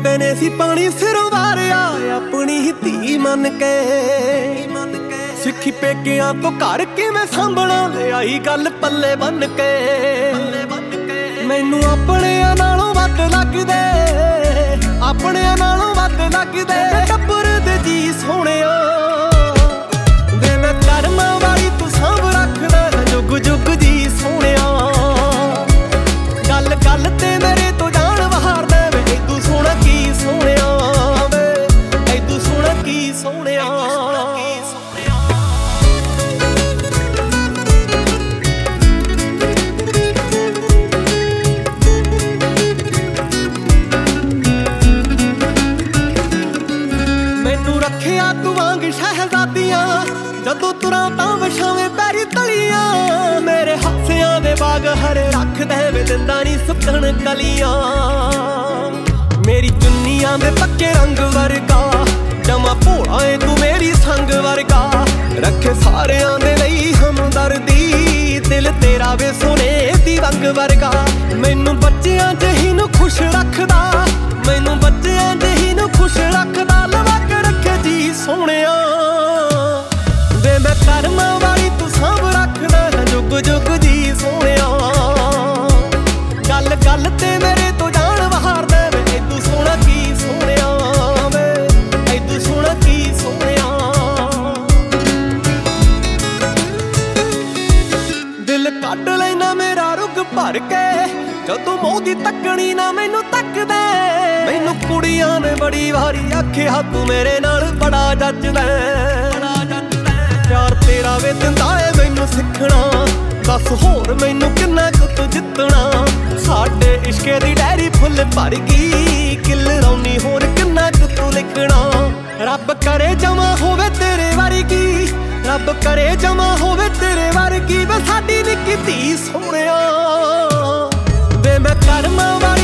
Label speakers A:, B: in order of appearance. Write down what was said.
A: ਬੇਬੇ ਨੇ ਸੀ ਪਾਣੀ ਸਿਰੋਂ ਵਾਰਿਆ ਆਪਣੀ ਹੀ ਧੀ ਮੰਨ ਕੇ। ਸਿੱਖੀ ਪੇਕਿਆਂ ਤੋਂ ਘਰ ਕਿਵੇਂ ਸਾਂਭਣਾ ਲਿਆਈ ਗੱਲ ਪੱਲੇ ਬੰਨ ਕੇ। ਮੈਨੂੰ ਆਪਣਿਆਂ ਨਾਲੋਂ ਵੱਧ ਲੱਗਦੇ, ਆਪਣਿਆਂ ਨਾਲੋਂ ਵੱਧ ਲੱਗਦੇ ਟੱਬਰ ਦੇ ਜੀ ਸੋਹਣਿਆ। ਵੇ ਮੈਂ ਕਰਮਾਂ ਵਾਲੀ ਤੂੰ ਸਾਂਭ ਰੱਖਦਾ ਜੁਗ ਜੁਗ ਜੀ ਸੋਹਣਿਆ। ਗੱਲ ਗੱਲ ਤੇ ਮੇਰੇ ਤੋਂ ਜਾਣ ਵਹਾਰਦਾ ਵੇ ਐਦੂ ਸੋਹਣਾ ਕੀ ਸੋਹਣਿਆ। ਵੇ ਐਦੂ ਸੋਹਣਾ ਕੀ ਸੋਹਣਿਆ। ਮੈਨੂੰ ਰੱਖਿਆ ਤੂੰ ਵਾਂਗ ਸ਼ਹਿਜ਼ਾਦੀਆਂ, ਜਦੋਂ ਤੁਰਾਂ ਤਾਂ ਵਿਛਾਵੇਂ ਪੈਰੀ ਤਲੀਆਂ। ਮੇਰੇ ਹਾਸਿਆਂ ਦੇ ਬਾਗ ਹਰੇ ਰੱਖਦੇ ਵੇ ਦਿੰਦਾ ਨੀ ਸੁੱਕਣ ਕਲੀਆਂ। ਮੇਰੀ ਚੁੰਨੀਆਂ ਦੇ ਪੱਕੇ ਰੰਗ ਵਰਗਾ ਜਮਾ ਭੋਲਾ ਏ ਤੂੰ ਮੇਰੀ ਸੰਗ ਵਰਗਾ। ਰੱਖੇ ਸਾਰਿਆਂ ਦੇ ਲਈ ਹਮਦਰਦੀ ਦਿਲ ਤੇਰਾ ਵੇ ਸੋਨੇ ਦੀ ਰੰਗ ਵਰਗਾ। ਮੈਨੂੰ ਬੱਚਿਆਂ ਜਿਹੀ ਨੂੰ ਖੁਸ਼ ਰੱਖਦਾ, ਮੈਨੂੰ ਬੱਚਿਆਂ ਜਿਹੀ ਨੂੰ ਖੁਸ਼ ਰੱਖਦਾ ਲਵਾ ਕੇ ਰੱਖੇ ਜੀ ਸੋਹਣਿਆ। ਵੇ ਮੈਂ ਕਰਮਾਂ ਵਾਲੀ ਤੂੰ ਸਾਂਭ ਰੱਖਦਾ ਜੁਗ ਜੁਗ ਜੀ ਸੋਹਣਿਆ। ਗੱਲ ਗੱਲ ਤੇ ਮੇਰੇ ਤੋਂ ਜਾਣ ਵਹਾਰਦਾ ਵੇ ਐਦੂ ਸੋਹਣਾ ਕੀ ਸੋਹਣਿਆ। ਵੇ ਐਦੂ ਸੋਹਣਾ ਕੀ ਸੋਹਣਿਆ। ਦਿਲ ਕੱਢ ਲੈਣਾ ਮੇਰਾ ਰੁੱਗ ਭਰ ਕੇ ਜਦੋਂ ਮੂੰਹ ਦੀ ਤੱਕਣੀ ਨਾ ਮੈਨੂੰ ਤੱਕਦੇ। ਮੈਨੂੰ ਕੁੜੀਆਂ ਨੇ ਬੜੀ ਵਾਰੀ ਆਖਿਆ ਤੂੰ ਮੇਰੇ ਨਾਲ ਬੜਾ ਜੱਜਦਾ। ਪਿਆਰ ਤੇਰਾ ਵੇ ਦਿੰਦਾ ਏ ਮੈਨੂੰ ਸਿੱਖਣਾ, ਦੱਸ ਹੋਰ ਮੈਨੂੰ ਕਿੰਨਾ ਕੁ ਤੂੰ ਜਿੱਤਣਾ। ਸਾਡੇ ਇਸ਼ਕੇ ਦੀ ਡੈਰੀ ਫੁੱਲ ਭਰ ਗਈ, ਕਿੱਲ ਰੌਣੀ ਹੋਰ ਕਿੰਨਾ ਕੁ ਤੂੰ ਲਿਖਣਾ। ਰੱਬ ਕਰੇ ਜਮਾ ਹੋਵੇ ਤੇਰੇ ਵਰਗੀ, ਰੱਬ ਕਰੇ ਜਮਾ ਹੋਵੇ ਤੇਰੇ ਵਰਗੀ ਵੇ ਸਾਡੀ ਨਿੱਕੀ ਧੀ ਸੋਹਣਿਆ। ਵੇ ਮੈਂ ਕਰਮਾਂ